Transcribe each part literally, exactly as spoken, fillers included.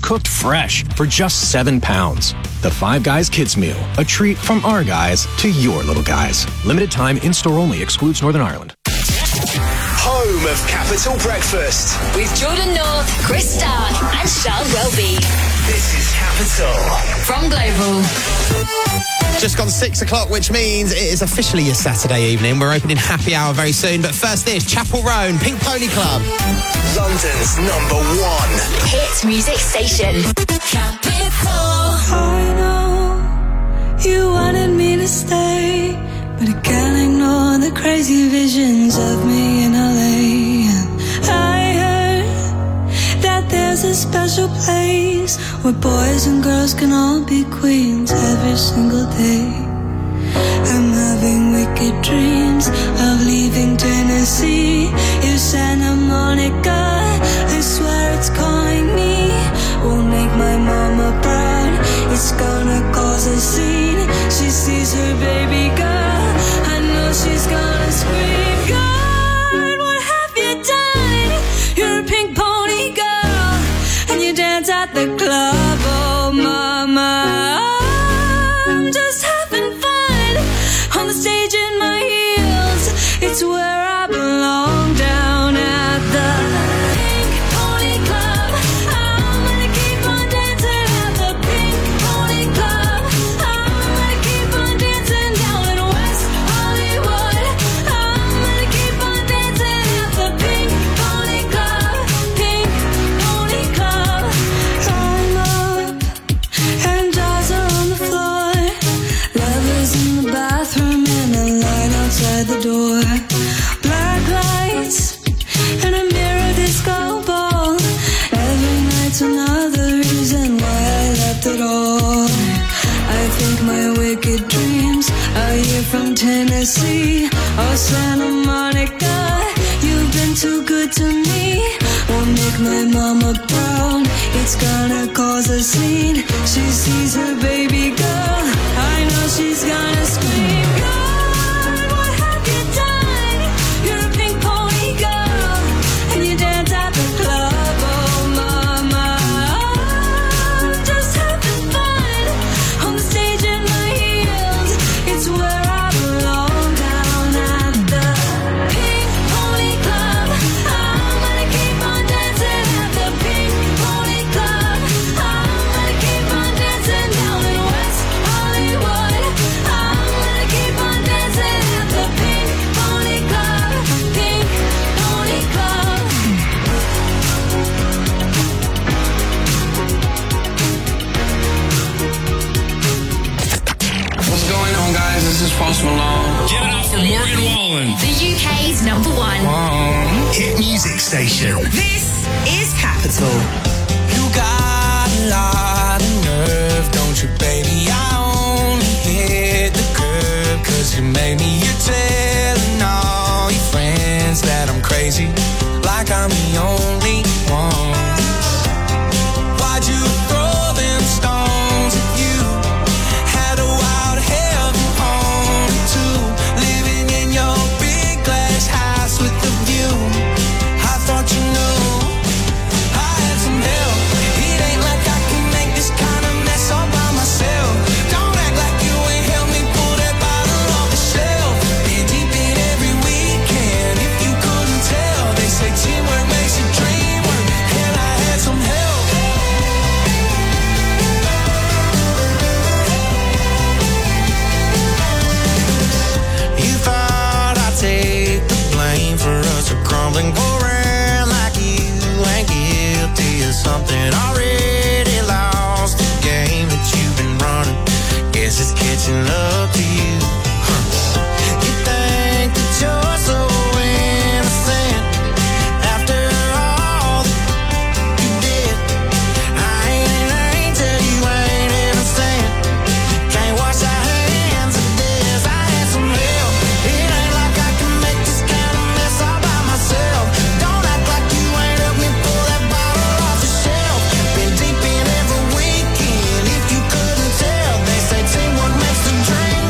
cooked fresh for just seven pounds. The Five Guys Kids Meal, a treat from our guys to your little guys. Limited time, in-store only, excludes Northern Ireland. Home of Capital Breakfast with Jordan North, Chris Stark and Charles Welby. This is Capital from Global. Just gone six o'clock, which means it is officially your Saturday evening. We're opening happy hour very soon, but first this, Chapel Roan, Pink Pony Club. London's number one hit music station. Capital. I know you wanted me to stay, but I can't ignore the crazy visions of me in L A. I heard that there's a special place where boys and girls can all be queens every single day. I'm having wicked dreams of leaving Tennessee. If Santa Monica, I swear it's calling me. We'll make my mama proud. It's gonna cause a scene. She sees her baby girl. I know she's gonna scream. God, what have you done? You're a pink pony girl, and you dance at the club. Oh, mama, I'm just having fun on the stage in my heels. It's where I belong, down at the Pink Pony Club. I'm gonna keep on dancing at the Pink Pony Club. I'm gonna keep on dancing down in West Hollywood. I'm gonna keep on dancing at the Pink Pony Club. Pink Pony Club. I'm up and dolls are on the floor. Lovers in the bathroom and a line outside the door. Black lights and a mirror disco ball. Every night's another reason why I left it all. I think my wicked dreams are here from Tennessee. Oh, Santa Monica, you've been too good to me. Won't make my mama proud. It's gonna cause a scene. She sees her baby girl. I know she's gonna scream. God, what have you done? You're a pink pony girl, and you dance at the club. Oh, mama, I'm just having fun on the stage in my heels. It's where I belong, down at the Pink Pony Club. I'm gonna keep on dancing at the Pink Pony Club. I'm gonna keep on dancing down in West Hollywood. I'm gonna keep on dancing at the Pink Pony Club. Pink Pony Club. What's going on, guys? This is Post Malone. Give it up for Morgan Wallen. The U K's number one hit music station. This is Capital. You got a lot of nerve, don't you, baby? I only hit the curb 'cause you made me. You're telling all your friends that I'm crazy, like I'm the only one. Why'd you throw them stones at you? Had a wild heaven home too, living in your big glass house with the view. I thought you knew I had some help. It ain't like I can make this kind of mess all by myself. Don't act like you ain't helped me pull that bottle off the shelf. Been deep in every weekend, if you couldn't tell. They say teamwork makes a dream work, and I had some help. You thought I'd take the blame for us crumbling, go around like you ain't guilty of something. Already lost the game that you've been running. Guess it's catching up to you. Huh. You think that you're so innocent after all that you did. I ain't an angel, you ain't innocent. Can't wash our hands of this. I had some help. It ain't like I can make this kind of mess all by myself. Don't act like you ain't helped me pull that bottle off the shelf. Been deep in every weekend, if you couldn't tell. They say teamwork makes the dream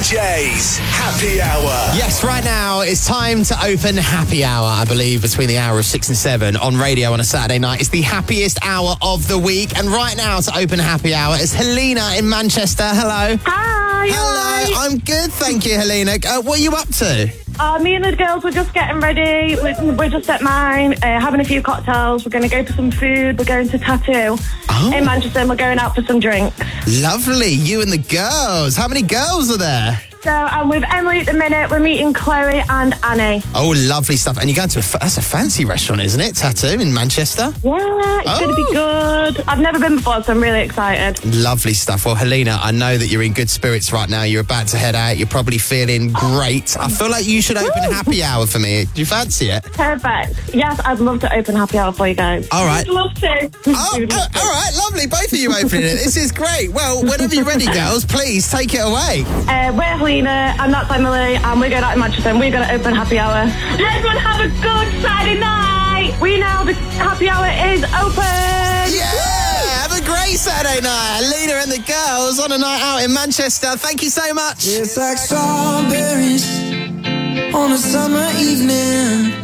J's Happy Hour. Yes, right now it's time to open Happy Hour, I believe, between the hour of six and seven on radio on a Saturday night. It's the happiest hour of the week. And right now to open Happy Hour is Helena in Manchester. Hello. Hi. Hello. I'm good, thank you, Helena. Uh, what are you up to? Uh, me and the girls were just getting ready. We're, we're just at mine, uh, having a few cocktails. We're going to go for some food. We're going to Tattoo Oh. in Manchester, and we're going out for some drinks. Lovely. You and the girls. How many girls are there? So I'm with Emily at the minute. We're meeting Chloe and Annie. Oh, lovely stuff. And you're going to a, that's a fancy restaurant, isn't it? Tattoo in Manchester? Yeah, it's Oh. going to be good. I've never been before, so I'm really excited. Lovely stuff. Well, Helena, I know that you're in good spirits right now. You're about to head out. You're probably feeling great. I feel like you should open a happy hour for me. Do you fancy it? Perfect. Yes, I'd love to open Happy Hour for you guys. All right. I'd love to. Oh, uh, all right. Lovely. Both of you opening it. This is great. Well, whenever you're ready, girls, please take it away. Uh, we're Helena, and that's Emily, and we're going out in Manchester, and we're going to open Happy Hour. Everyone have a good Saturday night. We know the Happy Hour is open. Yeah! Have a great Saturday night. Helena and the girls on a night out in Manchester. Thank you so much. It's like strawberries on a summer evening,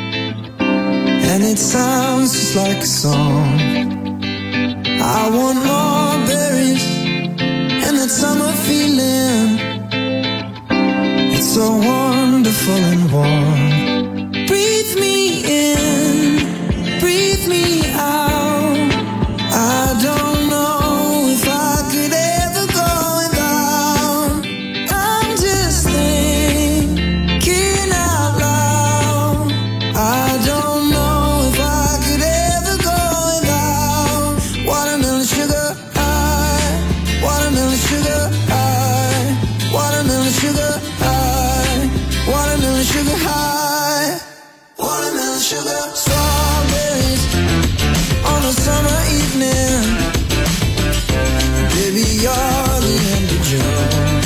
and it sounds just like a song. I want more berries and that summer feeling. It's so wonderful and warm. Breathe me in, breathe me out. I don't know if I could ever go without. I'm just thinking out loud. I don't know if I could ever go without watermelon sugar high, watermelon sugar high, watermelon sugar high, watermelon sugar high, watermelon sugar. Strawberries on a summer evening. Baby, you're the end of June.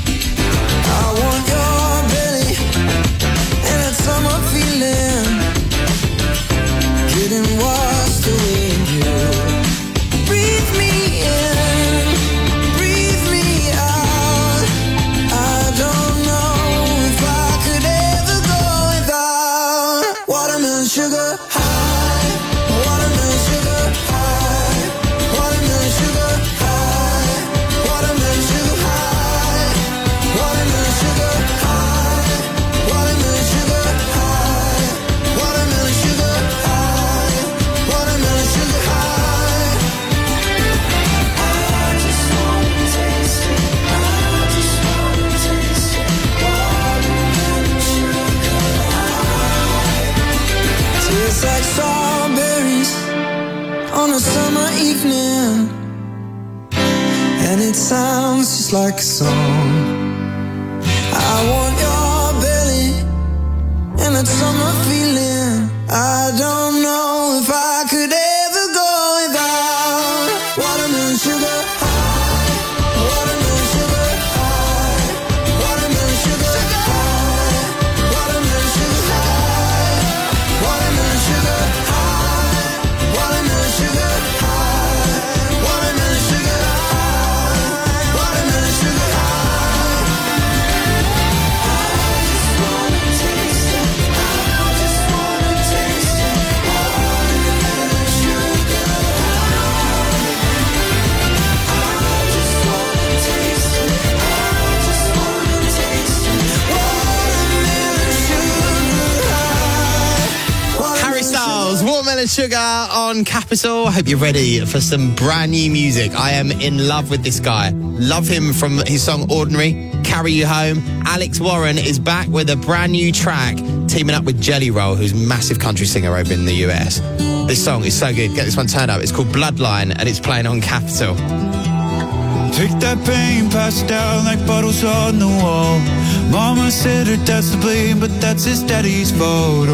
I want your belly and that summer feeling, getting washed away in you. Breathe me in, breathe me out. I don't know if I could ever go without watermelon sugar high, watermelon sugar high, watermelon sugar high, watermelon sugar high, watermelon sugar high, watermelon sugar high, watermelon sugar high, watermelon sugar high. I just wanna taste it. I just wanna taste it. Watermelon sugar high. Tastes like strawberries on a summer evening, and it sounds just like a song. I want your belly and that summer feeling. I don't know if I could ever go without watermelon sugar high, watermelon sugar high, watermelon sugar high, watermelon sugar high, watermelon sugar high, watermelon sugar high, watermelon sugar high, watermelon sugar high. I just wanna taste it. I just wanna taste it. Watermelon sugar high. I just wanna taste it. I just wanna taste it. Watermelon sugar high. Harry Styles, Watermelon Sugar on Capital. I hope you're ready for some brand new music. I am in love with this guy. Love him from his song Ordinary, Carry You Home. Alex Warren is back with a brand new track, teaming up with Jelly Roll, who's a massive country singer over in the U S. This song is so good. Get this one turned up. It's called Bloodline, and it's playing on Capital. Take that pain, pass it down like bottles on the wall. Mama said her dad's to blame, but that's his daddy's fault.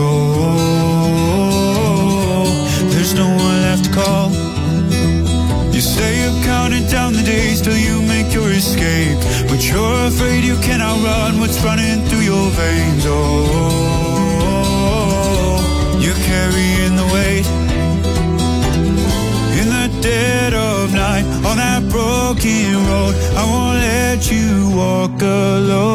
Oh, there's no one left to call. You say you're counting down the days till you make your escape, but you're afraid you cannot run what's running through your veins. Oh, you're carrying the weight in the dead of night on that broken road. I won't let you walk alone.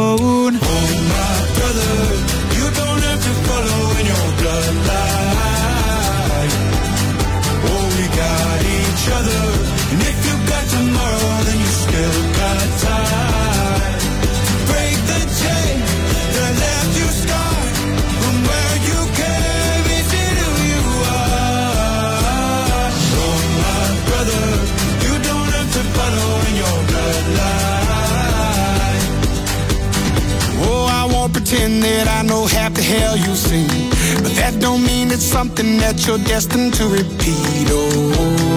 know half the hell you've seen, but that don't mean it's something that you're destined to repeat. Oh,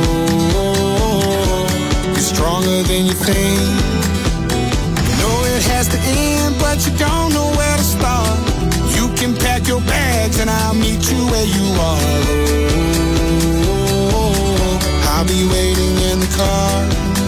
it's stronger than you think. You know it has to end, but you don't know where to start. You can pack your bags and I'll meet you where you are. Oh, I'll be waiting in the car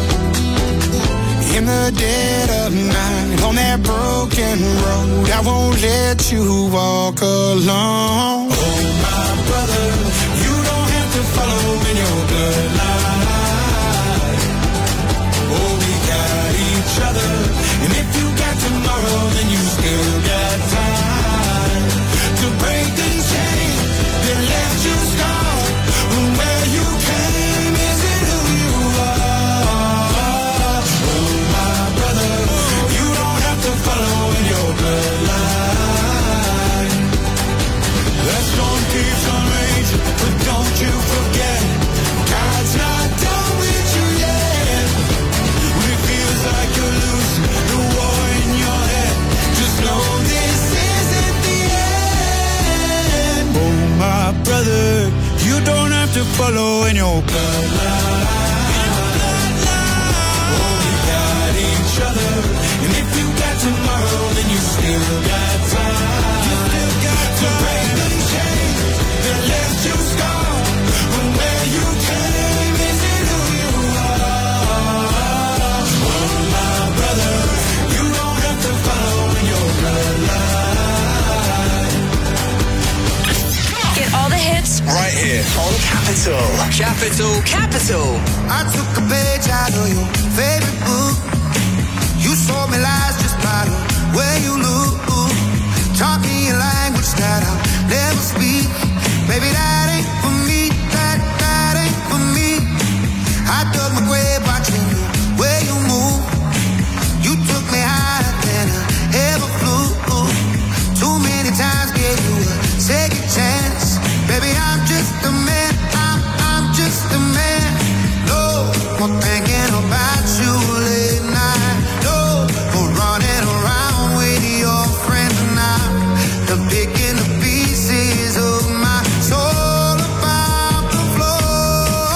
in the dead of night on that broken road. I won't let you walk alone. Oh, my brother, you don't have to follow in your bloodline. Oh, we got each other, and if you got tomorrow, then you still got time to break these chains that left you scarred. Where you came isn't who you are. Oh, my brother, you don't have to follow in your bloodline. The storm keeps on raging, but don't you forget, God's not done with you yet. When it feels like you're losing the war in your head, just know this isn't the end. Oh, my brother, you don't have to follow in your bloodline. Oh, we got each other, and if you got tomorrow, then you still got time. You still got to break the chains that left you scarred. From where you came isn't who you are. Oh, my brother, you don't have to follow in your bloodline. Get all the hits right here on Capital. Capital. Capital. I took a page out of your favorite book. You sold me lies just by the way you look. Taught me a language that I'll never speak. Baby, that ain't for me. That, that ain't for me. I dug my grave watching the way you move. You took me higher than I ever flew. Too many times gave you a second chance. Baby, I'm just a man. I'm, I'm just a man. No more thinking about you late night. No more running around with your friends now. The picking the pieces of my soul about the floor.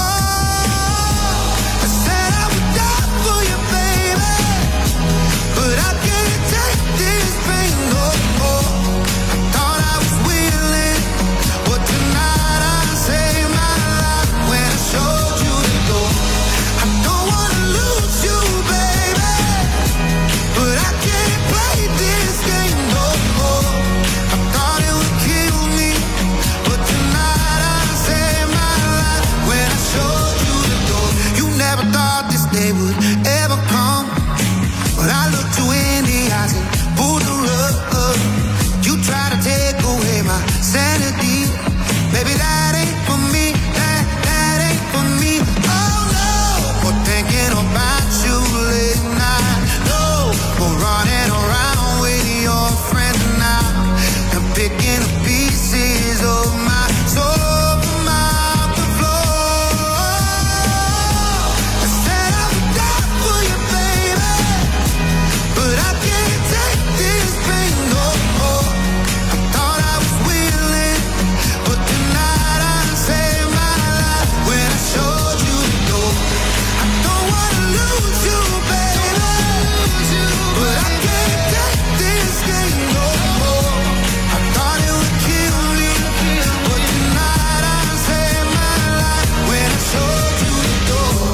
I said I would die for you, baby, but I can't take this pain no more. I thought I was willing, but tonight I saved my life when I showed you the door. I don't wanna lose you, baby, but I can't play this game no more. I thought it would kill me, but tonight I saved my life when I showed you the door. You never thought this day would ever come, but I looked you in the eyes and pulled the rug up. You try to take away my sanity. Baby, that ain't for me. That, that ain't for me. Oh no, for thinking about you late night. No, for running around with your friends now. And picking the pieces of my soul from out the floor. I said I would die for you, baby, but I can't take this pain no more. I thought I was willing, but tonight I saved my life when I showed you the door. I don't wanna lose you, baby, but I can't take this game no more. I thought it would kill me, but tonight I saved my life when I showed you the door.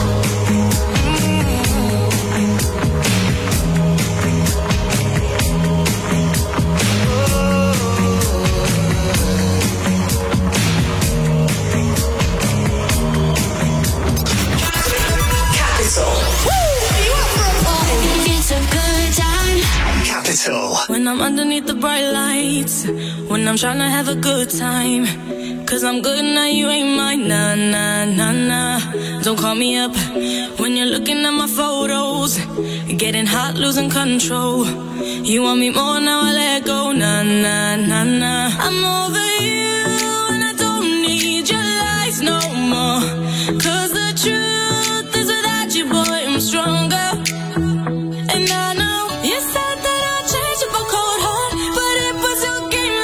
Capital. It's a good time. Capital. When I'm underneath the bright lights, when I'm trying to have a good time, cause I'm good now, you ain't mine, nah, nah, nah, nah. Don't call me up when you're looking at my photos, getting hot, losing control. You want me more, now I let go, nah, nah, nah, nah. I'm over you and I don't need your lies no more, cause the truth is without you, boy, I'm stronger. And I know you said that I'd change up a cold heart, but it was your game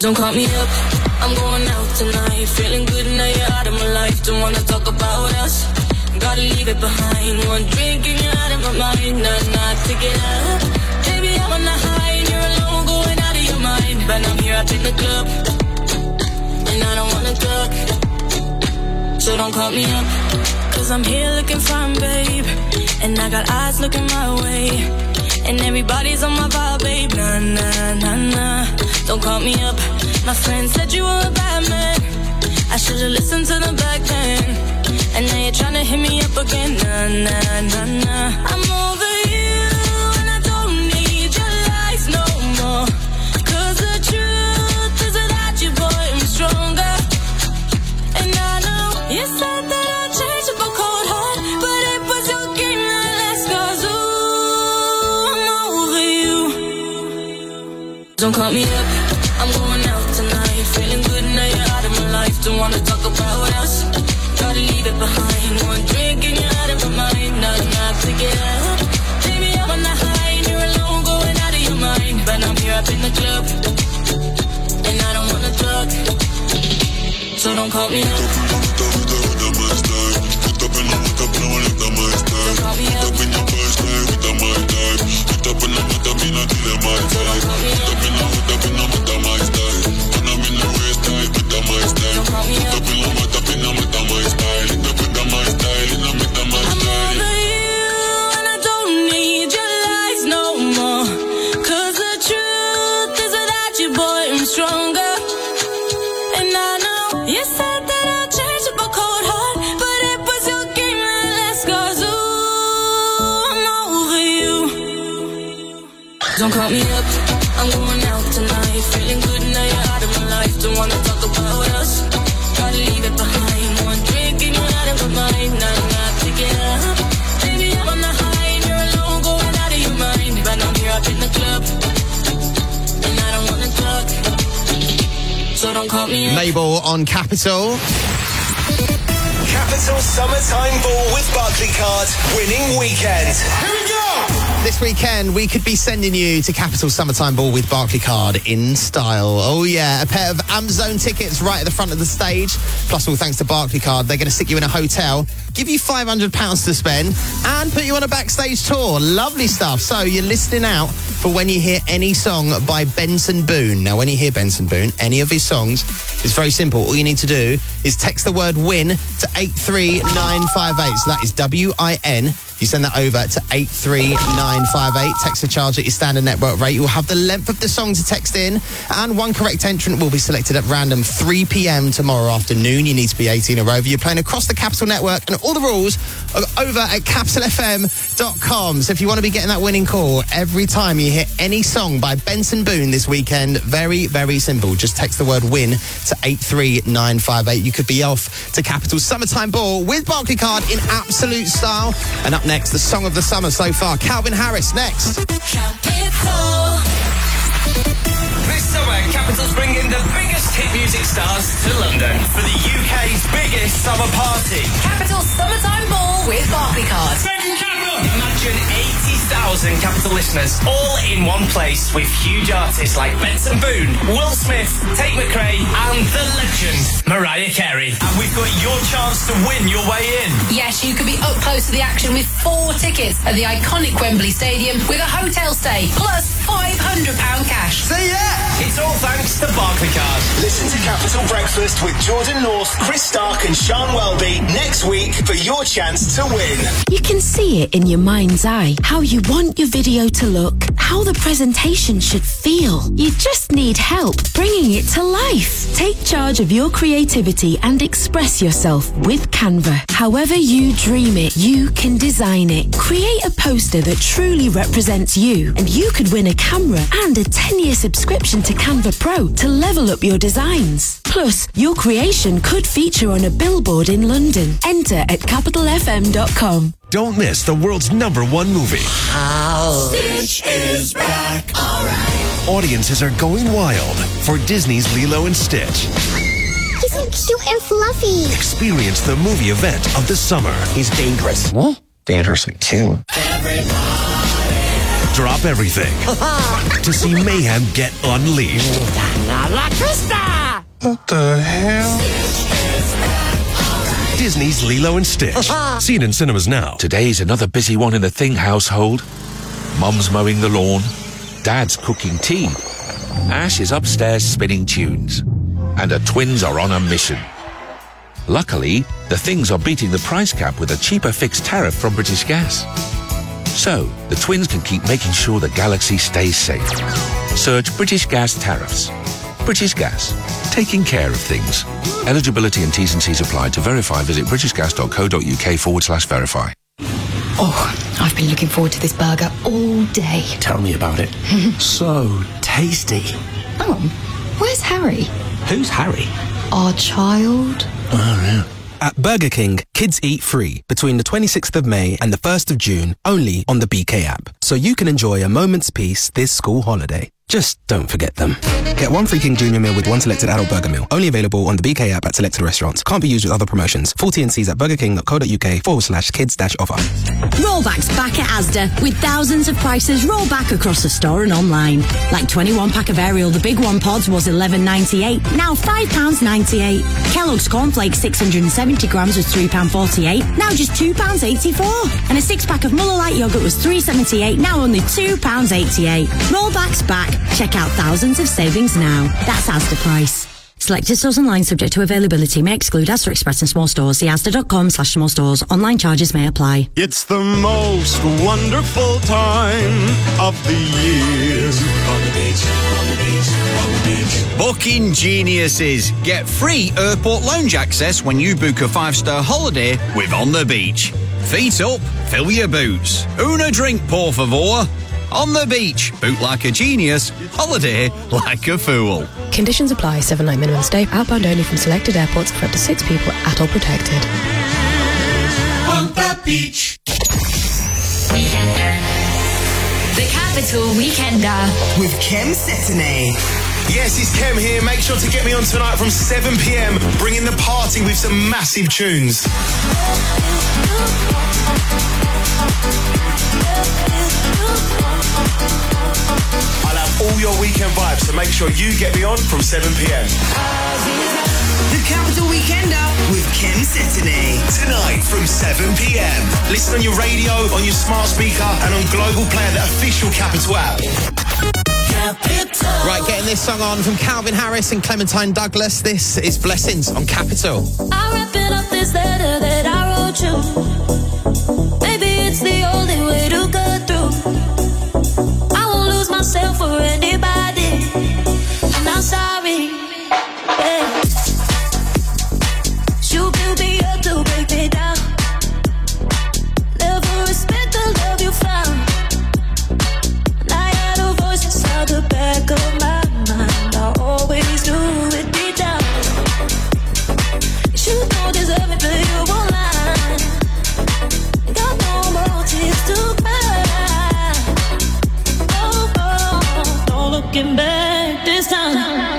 Don't call me up, I'm going out tonight. Feeling good now you're out of my life. Don't wanna talk about us, gotta leave it behind. One drink and you're out of my mind. Not, not to get up, baby I'm on the high and you're alone going out of your mind. But I'm here up in the club, and I don't wanna talk. So don't call me up, cause I'm here looking fine, babe. And I got eyes looking my way, and everybody's on my vibe, babe. Nah, nah, nah, nah. Don't call me up. My friend said you were a bad man. I should've listened to the back then. And now you're tryna hit me up again. Nah, nah, nah, nah. I'm over you, and I don't need your lies no more. Cause the truth is without you, boy, I'm stronger. And I know you said that I'd change up a cold heart, but it was your game that last. Cause ooh, I'm over you. Don't call me up, I'm going out tonight. Feeling good now you're out of my life. Don't wanna talk about us, gotta leave it behind. One drink and you're out of my mind. Not enough to get up, baby I'm on the high and you're alone going out of your mind. But I'm here up in the club, and I don't wanna talk. So don't call me up. Don't call me up, I'm going out tonight. Feeling good now you're out of my life. Don't wanna talk about us, gotta leave it behind. One drink and you're out of my mind. Not enough to get up, baby I'm on the high and you're alone going out of your mind. But I'm here up in the club, and I don't wanna talk. So don't call me up. Mabel on Capital. Capital Summertime Ball with Barclaycard. Winning weekend. Here we go! This weekend, we could be sending you to Capital Summertime Ball with Barclaycard in style. Oh, yeah. A pair of Amazon tickets right at the front of the stage. Plus, all thanks to Barclaycard, they're going to stick you in a hotel, give you five hundred pounds to spend, and put you on a backstage tour. Lovely stuff. So you're listening out for when you hear any song by Benson Boone. Now, when you hear Benson Boone, any of his songs, it's very simple. All you need to do is text the word WIN to eight three nine five eight. So that is W I N. You send that over to eight three nine five eight. Text the charge at your standard network rate. You'll have the length of the song to text in, and one correct entrant will be selected at random three p.m. tomorrow afternoon. You need to be eighteen or over. You're playing across the Capital Network, and all the rules are over at capital f m dot com. So if you want to be getting that winning call every time you hear any song by Benson Boone this weekend, very, very simple. Just text the word WIN to eight three nine five eight. You could be off to Capital Summertime Ball with Barclaycard in absolute style. And up next, the song of the summer so far, Calvin Harris next. Capital. This summer, Capital's bringing the biggest hit music stars to London for the U K's biggest summer party. Capital Summertime Ball with Barclaycard. Imagine eighty thousand Capital listeners all in one place with huge artists like Benson Boone, Will Smith, Tate McRae, and the legend Mariah Carey. And we've got your chance to win your way in. Yes, you could be up close to the action with four tickets at the iconic Wembley Stadium with a hotel stay plus five hundred pounds cash. Say yeah! It's all thanks to Barclaycard. Listen to Capital Breakfast with Jordan North, Chris Stark and Sean Welby next week for your chance to win. You can see it in your mind's eye, how you want your video to look, how the presentation should feel. You just need help bringing it to life. Take charge of your creativity and express yourself with Canva. However you dream it, you can design it. Create a poster that truly represents you, and you could win a camera and a ten-year subscription to Canva Pro to level up your designs. Plus, your creation could feature on a billboard in London. Enter at capital f m dot com. Don't miss the world's number one movie. How Stitch is back. All right. Audiences are going wild for Disney's Lilo and Stitch. He's so cute and fluffy. Experience the movie event of the summer. He's dangerous. What? Dangerous like too. Everybody. drop everything to see mayhem get unleashed. What the hell? Disney's Lilo and Stitch. Seen in cinemas now. Today's another busy one in the Thing household. Mum's mowing the lawn. Dad's cooking tea. Ash is upstairs spinning tunes. And her twins are on a mission. Luckily, the Things are beating the price cap with a cheaper fixed tariff from British Gas. So, the twins can keep making sure the galaxy stays safe. Search British Gas tariffs. British Gas. Taking care of things. Eligibility and T's and C's apply. To verify, visit britishgas.co.uk forward slash verify. Oh, I've been looking forward to this burger all day. Tell me about it. So tasty. Oh, where's Harry? Who's Harry? Our child. Oh, yeah. At Burger King, kids eat free between the twenty-sixth of May and the first of June, only on the B K app. So you can enjoy a moment's peace this school holiday. Just don't forget them. Get one free King Junior meal with one selected adult burger meal. Only available on the B K app at selected restaurants. Can't be used with other promotions. Full T and C's at burgerking.co.uk forward slash kids dash offer. Rollback's back at Asda with thousands of prices rolled back across the store and online. Like twenty-one pack of Ariel, the big one pods was eleven ninety-eight, now five pounds ninety-eight. Kellogg's cornflakes six hundred seventy grams was three pounds forty-eight, now just two pounds eighty-four. And a six pack of Muller Light yogurt was three pounds seventy-eight, now only two pounds eighty-eight. Rollback's back. Check out thousands of savings now. That's Asda price. Selected stores online subject to availability may exclude Asda Express and small stores. See asda.com slash small stores. Online charges may apply. It's the most wonderful time of the year. On the beach, on the beach, on the beach. Booking geniuses. Get free airport lounge access when you book a five-star holiday with On the Beach. Feet up, fill your boots. Una drink, por favor. On the beach, book like a genius, holiday like a fool. Conditions apply. Seven night minimum stay. Outbound only from selected airports for up to six people. At all protected. On the beach. The Capital Weekender with Kem Cetinay. Yes, it's Kem here. Make sure to get me on tonight from seven p.m. Bringing the party with some massive tunes. I'll have all your weekend vibes, so make sure you get me on from seven p.m. The Capital Weekender with Kem Cetinay. Tonight from seven p.m. Listen on your radio, on your smart speaker, and on Global Player, the official Capital app. Right, getting this song on from Calvin Harris and Clementine Douglas. This is Blessings on Capital. I'm wrapping up this letter that I wrote you. Maybe it's the only way to go through. I won't lose myself for anybody. I'm not sorry. Yeah. You build me up to break me down. Never respect the love you found. And I had a voice inside the back of my mind. I always do it deep down. You don't deserve it, but you won't lie. Got no more tears to cry. Oh, oh, no looking back this time.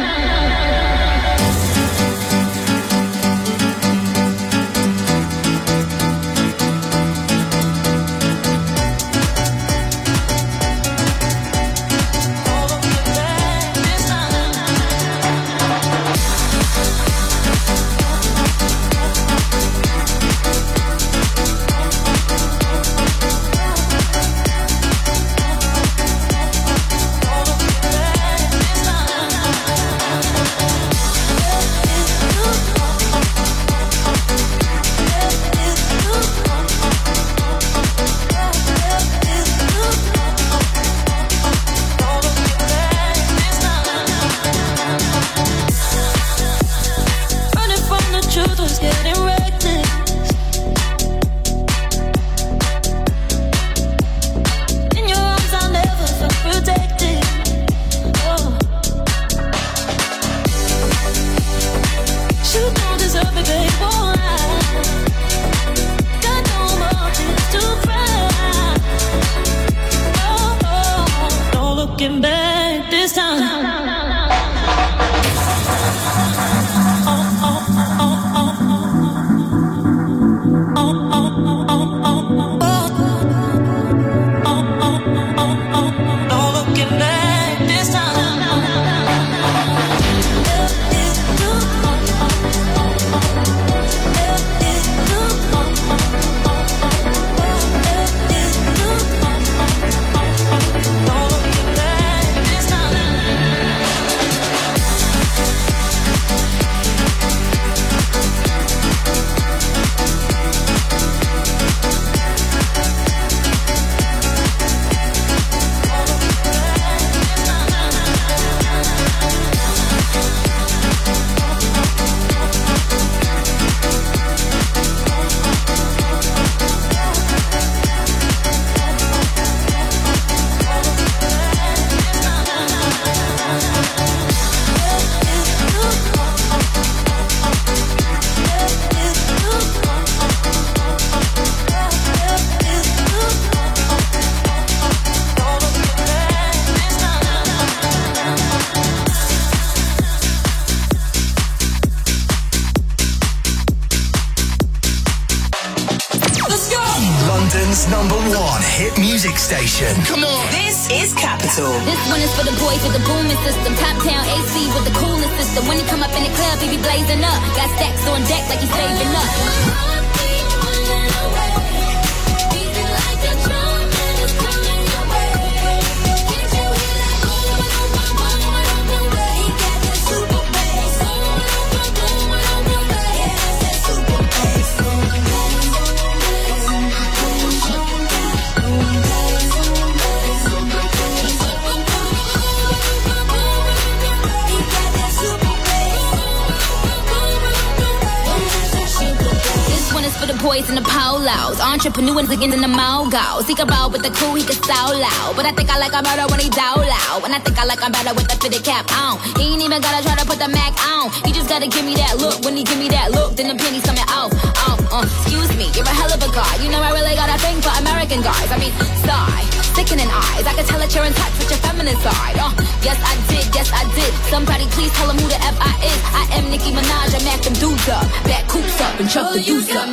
Oh, one hit music station. Come on. This is Capital. This one is for the boys with the booming system. Top town A C with the coolest system. When he come up in the club, he be blazing up. Got stacks on deck like he's saving up. For the boys in the polos, entrepreneurs again in the mogos. He can roll with the cool, he can so loud. But I think I like him better when he down loud. And I think I like him better with the fitted cap on. He ain't even gotta try to put the Mac on. He just gotta give me that look. When he give me that look, then the penny's coming off. Oh, uh, excuse me, you're a hell of a guy. You know I really got a thing for American guys. I mean, sigh, sickening eyes. I can tell that you're in touch with your feminine side. Uh, yes I did, yes I did. Somebody please tell him who the F I is. I am Nicki Minaj, I mack them dudes up. Back coops up and chuck the deuce up.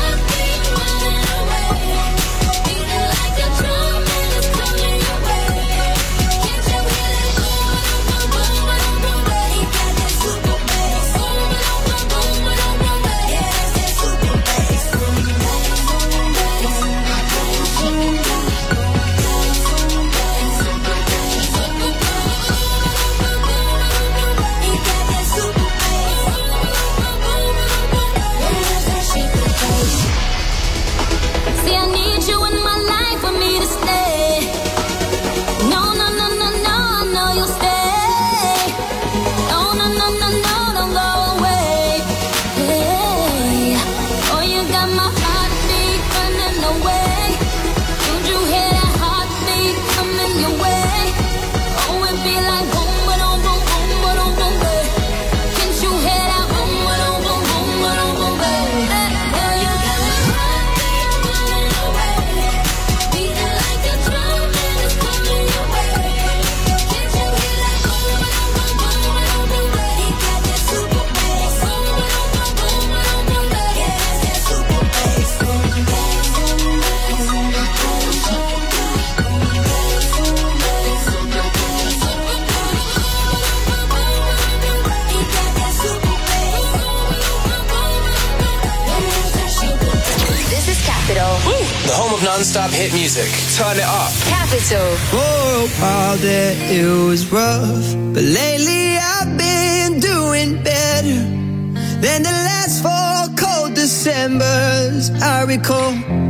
Non-stop hit music. Turn it up. Capital. For a while there it was rough, but lately I've been doing better than the last four cold Decembers I recall.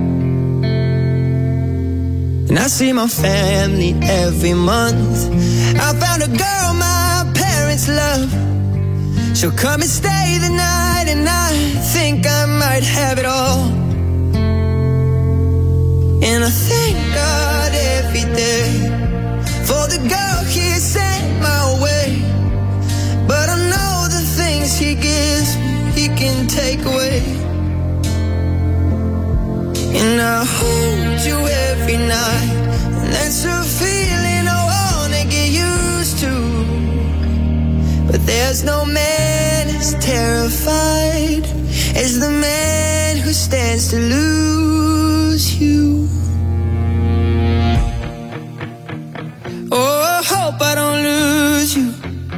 And I see my family every month. I found a girl my parents love. She'll come and stay the night, and I think I might have it all. And I thank God every day for the girl He sent my way. But I know the things He gives me, He can take away. And I hold you every night, and that's a feeling I wanna get used to. But there's no man as terrified as the man who stands to lose you. Oh, I hope I don't lose you.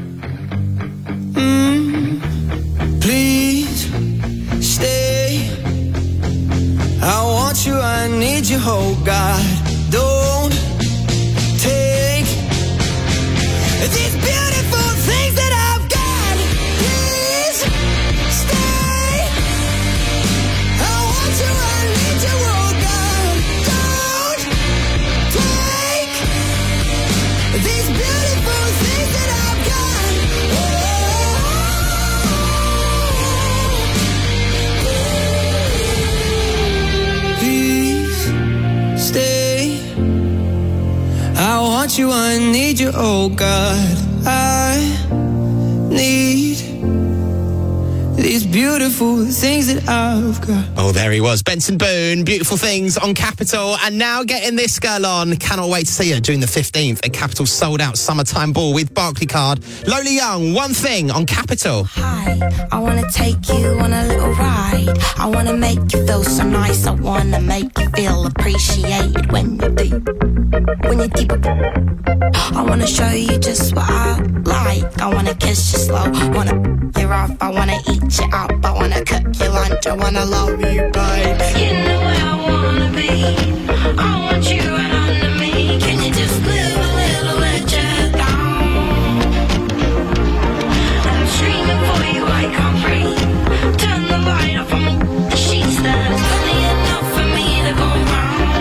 Mm, please stay. I want you, I need you, oh God. Don't take these beautiful things that I've got. Please stay. I want you, I need you, oh God. Don't take these beautiful things that I've got. Oh. Please stay. I want you, I need you, oh God. I need these beautiful things that I've got. Oh, there he was. Benson Boone, Beautiful Things on Capital. And now getting this girl on. Cannot wait to see her during the fifteenth at Capital's sold-out summertime ball with Barclaycard. Lola Young, One Thing on Capital. Hi, I want to take you on a little ride. I want to make you feel so nice. I want to make you feel appreciated when you're deep. When you're deep. I want to show you just what I like. I want to kiss you slow. Want to you off. I want to eat you up. I want to cook your lunch. I want to love you, babe. You know where I want to be. I want you right under me. Can you just live a little bit down? I'm screaming for you, I can't breathe. Turn the light off on the sheets. There's plenty enough for me to go round.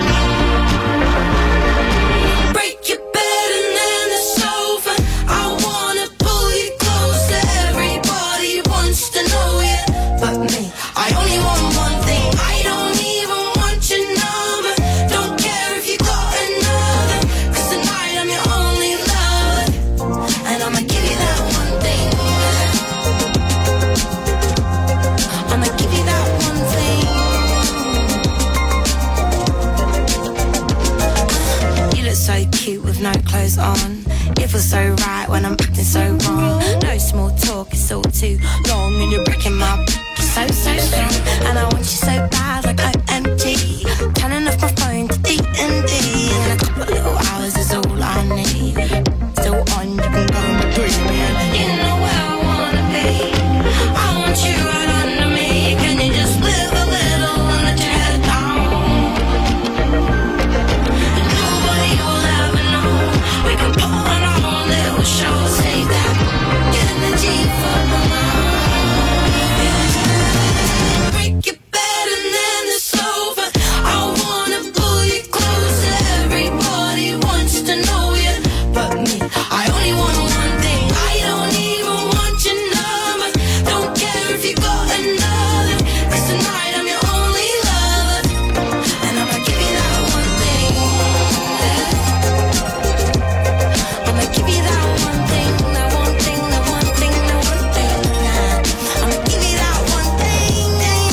Break your bed and then the sofa. I wanna pull you closer. Everybody wants to know you, but me. I only want one thing. I don't even want your number. Don't care if you got another. Cause tonight I'm your only lover. And I'ma give you that one thing. I'ma give you that one thing. You look so cute with no clothes on. It feels so right when I'm acting so wrong. No small talk, it's all too long. And you're breaking my so, so strong. And I want you so bad like O M G. Turning off my phone to D and D. And a couple of little hours is all I need. Still on, you can go and breathe me in. You know where I wanna be. I want you right under me. Can you just live a little and let your head down? And nobody will ever know. We can put on our own little show. Save that energy for the night. Break your bed and then the sofa. I wanna pull you closer. Everybody wants to know you, but me. I only want one thing. I don't even want your number. Don't care if you got another. Cause tonight I'm your only lover. And I'ma give you that one thing. I'ma give you that one thing. That one thing, that one thing, that one thing. I'ma give you that one thing.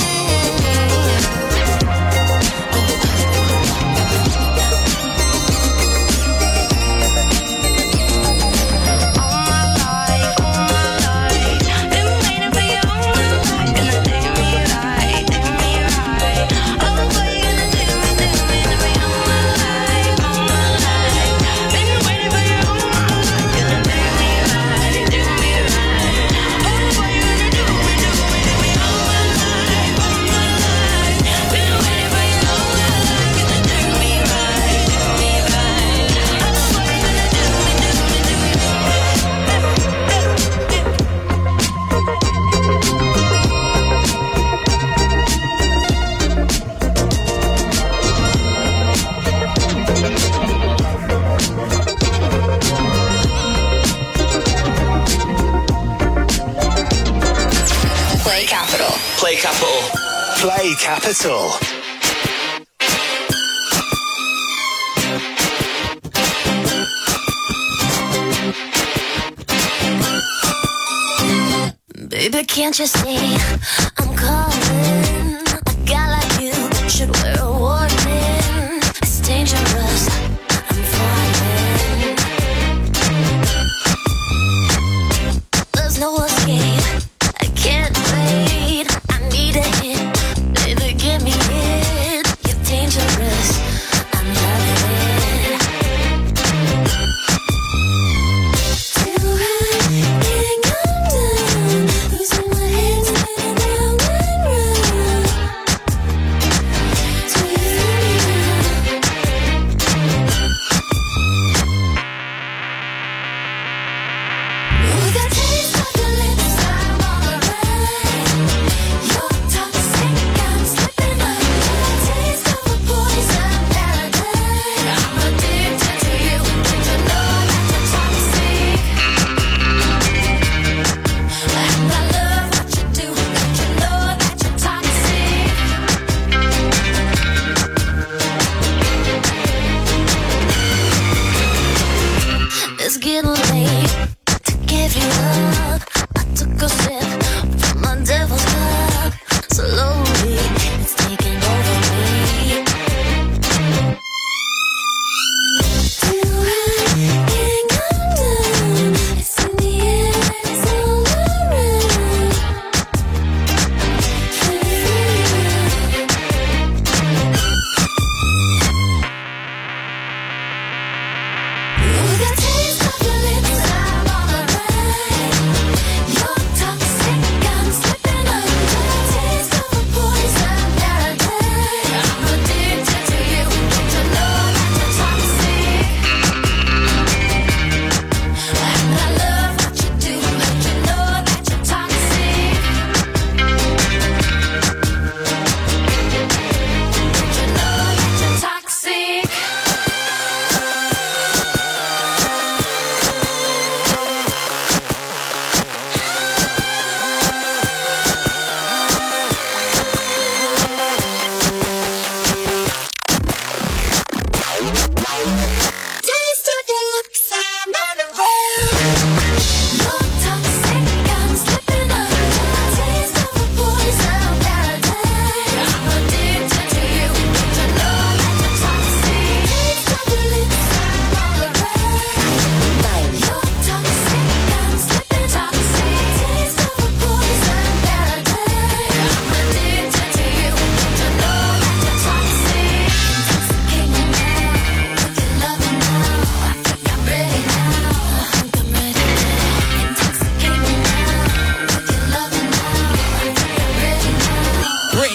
Play Capital. Play Capital. Play Capital. Baby, can't you see I'm calling? A guy like you should wear a warning. It's dangerous. I'm falling. There's no escape. I can't wait. I need a hit. Baby, give me it. You're dangerous. I'm loving it. Too high, can't come down. Losing my head spinning round.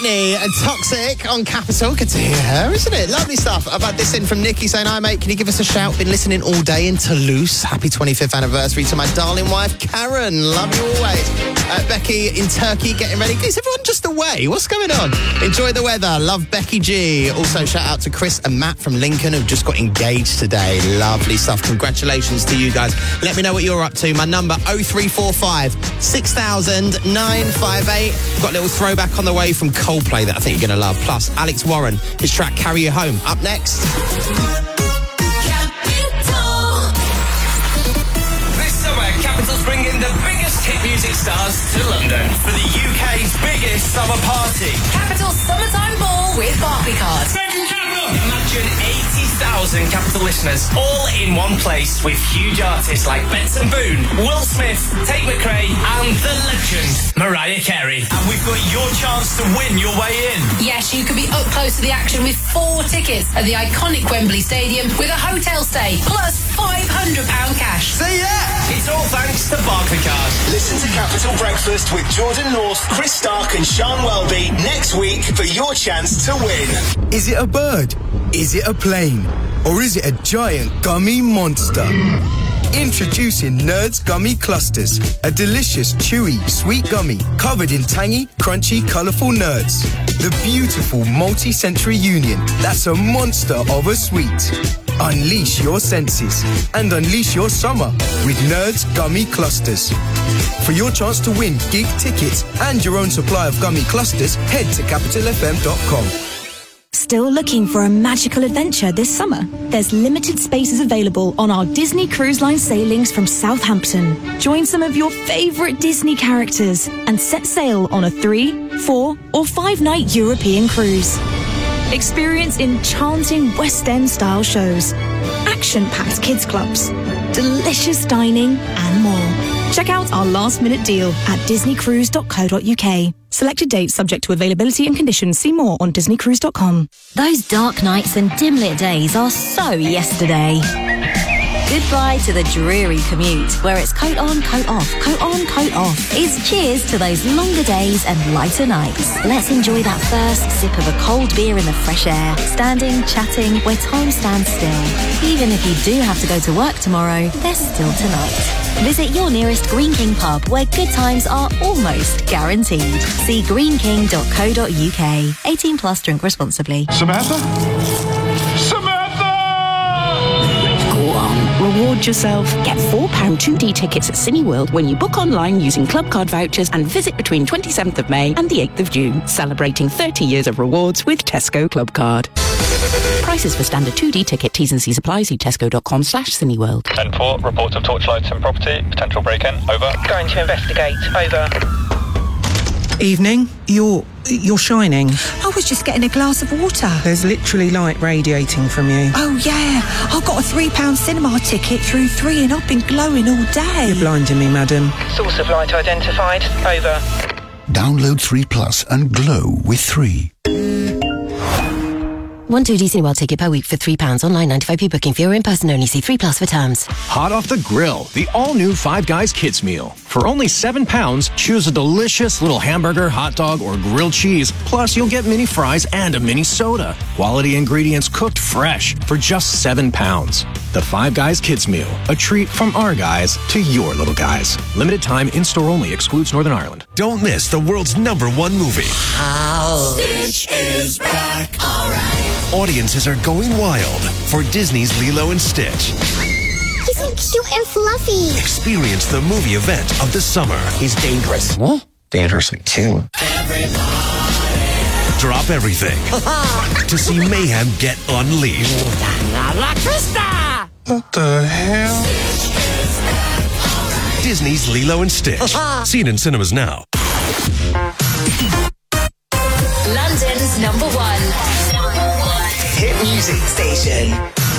Britney and Toxic on Capital. Good to hear her, isn't it? Lovely stuff. I've had this in from Nikki saying, hi, mate, can you give us a shout? Been listening all day in Toulouse. Happy twenty-fifth anniversary to my darling wife, Karen. Love you always. Uh, Becky in Turkey getting ready. Is everyone just away? What's going on? Enjoy the weather. Love Becky G. Also, shout out to Chris and Matt from Lincoln who've just got engaged today. Lovely stuff. Congratulations to you guys. Let me know what you're up to. My number oh three four five, six thousand, nine five eight. Got a little throwback on the way from Coldplay that I think you're going to love. Plus, Alex Warren, his track Carry You Home. Up next. Capital's bringing the biggest hit music stars to London for the U K's biggest summer party. Capital Summertime Ball with Barclaycard. Imagine eighty thousand Capital listeners all in one place with huge artists like Benson Boone, Will Smith, Tate McRae and the legend Mariah Carey. And we've got your chance to win your way in. Yes, you could be up close to the action with four tickets at the iconic Wembley Stadium with a hotel stay plus five hundred pounds cash. Say yeah! It's all thanks to Barclaycard. Listen to Capital Breakfast with Jordan North, Chris Stark and Sean Welby next week for your chance to win. Is it a bird? Is it a plane? Or is it a giant gummy monster? Introducing Nerds Gummy Clusters, a delicious, chewy, sweet gummy covered in tangy, crunchy, colourful nerds. The beautiful multi-sensory union that's a monster of a sweet. Unleash your senses and unleash your summer with Nerds Gummy Clusters. For your chance to win gig tickets and your own supply of gummy clusters, head to capital f m dot com. Still looking for a magical adventure this summer? There's limited spaces available on our Disney Cruise Line sailings from Southampton. Join some of your favourite Disney characters and set sail on a three, four or five night European cruise. Experience enchanting West End style shows, action-packed kids clubs, delicious dining and more. Check out our last minute deal at disney cruise dot co dot u k. Selected dates subject to availability and conditions. See more on disney cruise dot com. Those dark nights and dim-lit days are so yesterday. Goodbye to the dreary commute, where it's coat on, coat off, coat on, coat off. It's cheers to those longer days and lighter nights. Let's enjoy that first sip of a cold beer in the fresh air, standing, chatting, where time stands still. Even if you do have to go to work tomorrow, there's still tonight. Visit your nearest Green King pub, where good times are almost guaranteed. See green king dot co dot u k. eighteen plus, drink responsibly. Samantha? Samantha! Go on, reward yourself. Get four pound two D tickets at Cineworld when you book online using Club Card vouchers and visit between twenty-seventh of May and the eighth of June, celebrating thirty years of rewards with Tesco Club Card. Prices for standard two D ticket, T's and C's apply. See tesco dot com slash Cineworld. ten four, report of torchlights and property, potential break-in, over. Going to investigate, over. Evening, you're, you're shining. I was just getting a glass of water. There's literally light radiating from you. Oh yeah, I got a three pound cinema ticket through three and I've been glowing all day. You're blinding me, madam. Source of light identified, over. Download three Plus and glow with three. One two D Cineworld ticket per week for three pounds. Online ninety-five p booking. For your in-person only. See three Plus for terms. Hot off the grill, the all-new Five Guys Kids Meal. For only seven pounds, choose a delicious little hamburger, hot dog, or grilled cheese. Plus, you'll get mini fries and a mini soda. Quality ingredients cooked fresh for just seven pounds. The Five Guys Kids Meal. A treat from our guys to your little guys. Limited time, in-store only. Excludes Northern Ireland. Don't miss the world's number one movie. Stitch is back. All right. Audiences are going wild for Disney's Lilo and Stitch. He's so cute and fluffy. Experience the movie event of the summer. He's dangerous. What? Dangerous like too. Drop everything to see mayhem get unleashed. What the hell? Disney's Lilo and Stitch. Seen in cinemas now. London's number one. Hit music station.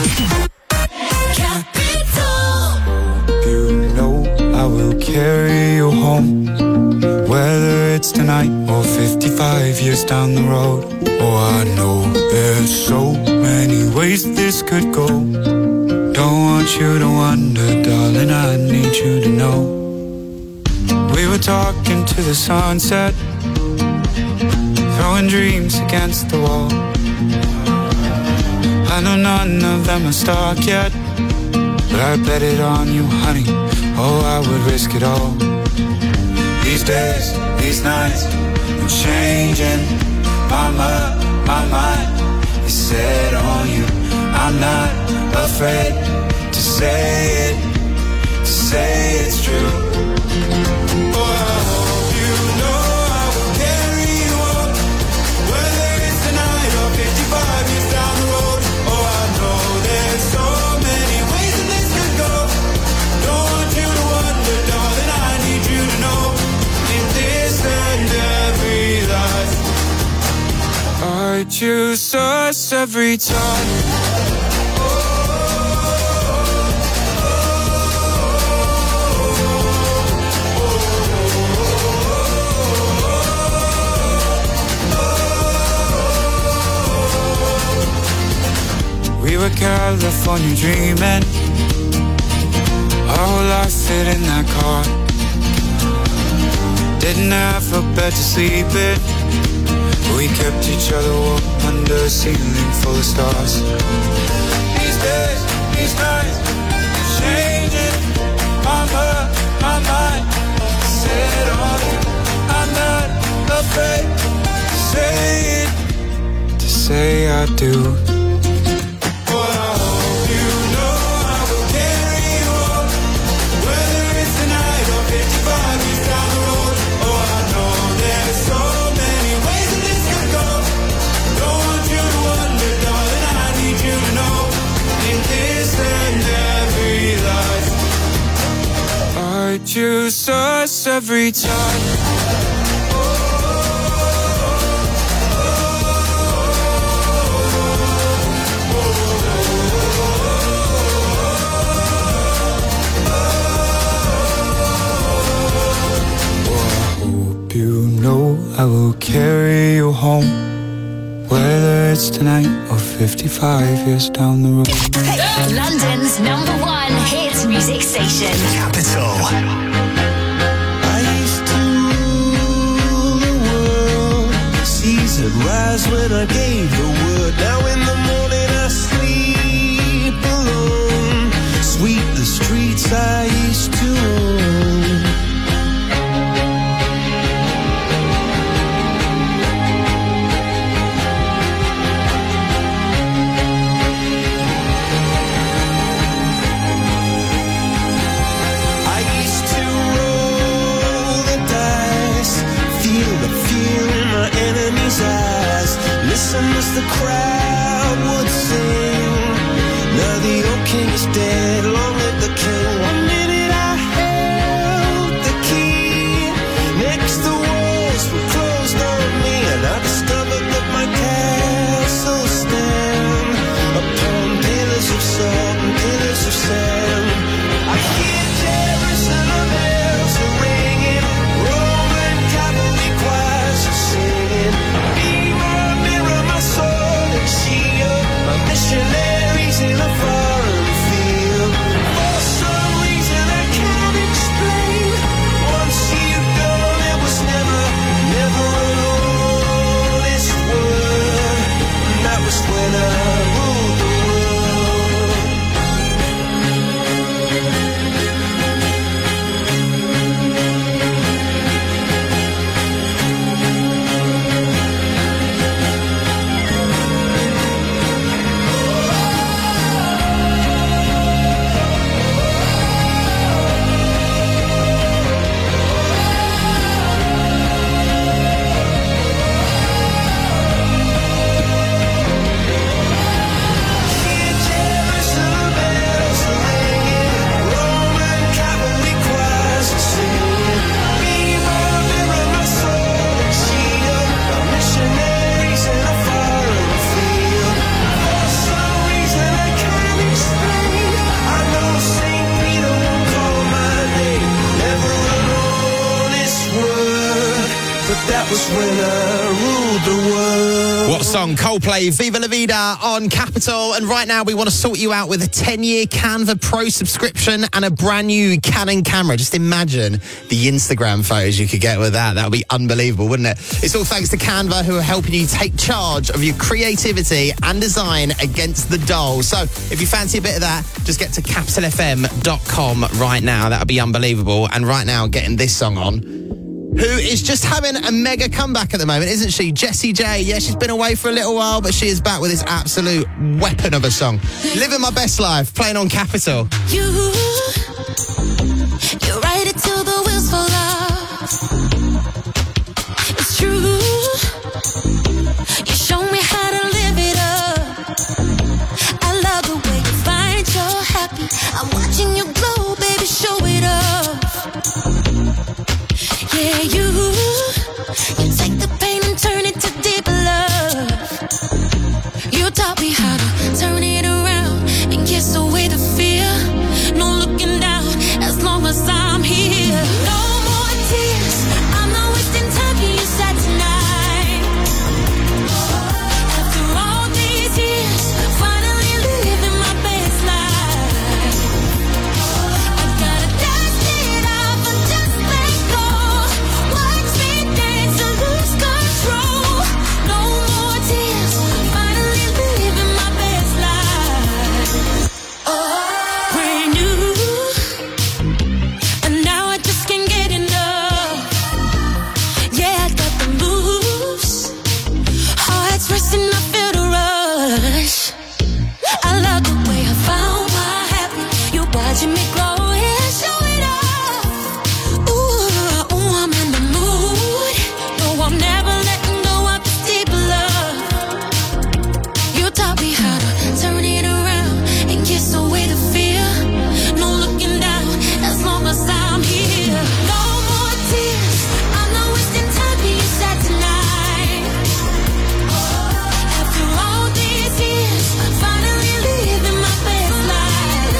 You know I will carry you home, whether it's tonight or fifty-five years down the road. Oh, I know there's so many ways this could go. Don't want you to wonder, darling, I need you to know. We were talking to the sunset, throwing dreams against the wall. I know none of them are stuck yet, but I bet it on you, honey. Oh, I would risk it all. These days, these nights, I'm changing. My mind, my mind is set on you. I'm not afraid to say it, to say it's true. Oh, I hope you know I will carry you on, whether it's tonight or fifty-five years down the road. Oh, I know there's so many ways that this could go. Don't want you to wonder, darling, I need you to know, in this and every life, I choose us every time. We were California dreaming, our whole life fit in that car. Didn't have a bed to sleep in, but we kept each other warm under a ceiling full of stars. These days, these nights, changing. My mind, my mind, set on you. I'm not afraid to say it, to say I do. I choose us every time. I will carry you home, whether it's tonight or fifty-five years down the road. London's number one hit music station. Capital. I used to rule the world. Seas would rise when I gave the word. Now in the morning I sleep alone. Sweep the streets I used to own. Listen as the crowd would sing. Now the old king is dead, long live the king. One minute I held the key, next the walls were closed on me, and I discovered that my castle stand upon pillars of salt and pillars of sand. I hear Jerusalem bells are ringing, Roman cavalry choirs are singing. Missionaries in a foreign field. For some reason I can't explain, once you've gone it was never, never an honest word. And that was when I ruled the that was when I ruled the world. What song? Coldplay, Viva La Vida on Capital. And right now we want to sort you out with a ten-year Canva Pro subscription and a brand new Canon camera. Just imagine the Instagram photos you could get with that. That would be unbelievable, wouldn't it? It's all thanks to Canva, who are helping you take charge of your creativity and design against the doll. So if you fancy a bit of that, just get to capital f m dot com right now. That would be unbelievable. And right now, getting this song on, who is just having a mega comeback at the moment, isn't she? Jessie J. Yeah, she's been away for a little while, but she is back with this absolute weapon of a song. Living My Best Life, playing on Capital. You, you ride it till the wheels fall off. It's true. You show me how to live it up. I love the way you find you're happy. I'm watching you glow, baby, show it off. Yeah, you, you take the pain and turn it to deeper love. You taught me how to turn it around and kiss away the fear. No looking down as long as I'm here. No more tears, I'm not wasting time, can you sad tonight? After all these years, finally living my best life. I gotta dust it off and just let go. Watch me dance and lose control. No more tears, finally living my best life. Oh, brand new, and now I just can't get enough. Yeah, I got the moves, heart's racing, I feel the rush. I love the way I found my happy. You watching me glow, yeah, show it off. Ooh, ooh, I'm in the mood. No, I'm never letting go of this deep love. You taught me how to turn it around and kiss away the fear. No looking down as long as I'm here. No more tears, I'm not wasting time, can you sad tonight? After all these years, finally living my best life.